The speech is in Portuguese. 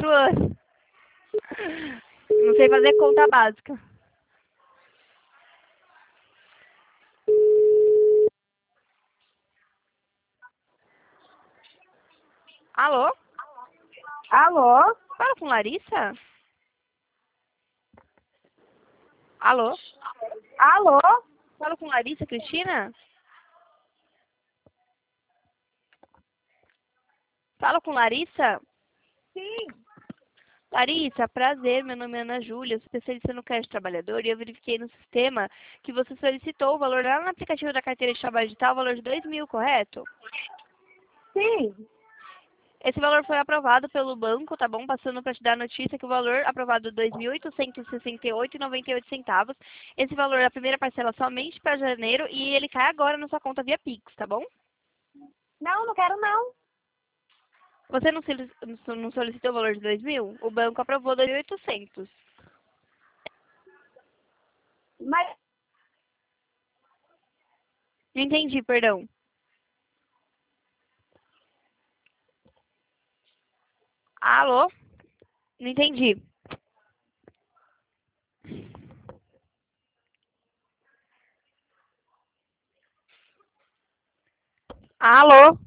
4 anos. Não sei fazer conta básica. Alô? Alô? Fala com Larissa? Alô? Alô? Fala com Larissa, Cristina? Fala com Larissa? Sim. Larissa, prazer, meu nome é Ana Júlia, sou especialista no crédito trabalhador e eu verifiquei no sistema que você solicitou o valor lá no aplicativo da carteira de trabalho digital, o valor de 2.000, correto? Sim. Esse valor foi aprovado pelo banco, tá bom? Passando para te dar a notícia que o valor aprovado é R$ 2.868,98. Esse valor é a primeira parcela somente para janeiro e ele cai agora na sua conta via Pix, tá bom? Não, não quero não. Você não solicitou o valor de 2.000? O banco aprovou 2.800. Mas Não entendi, perdão. Alô? Não entendi. Alô?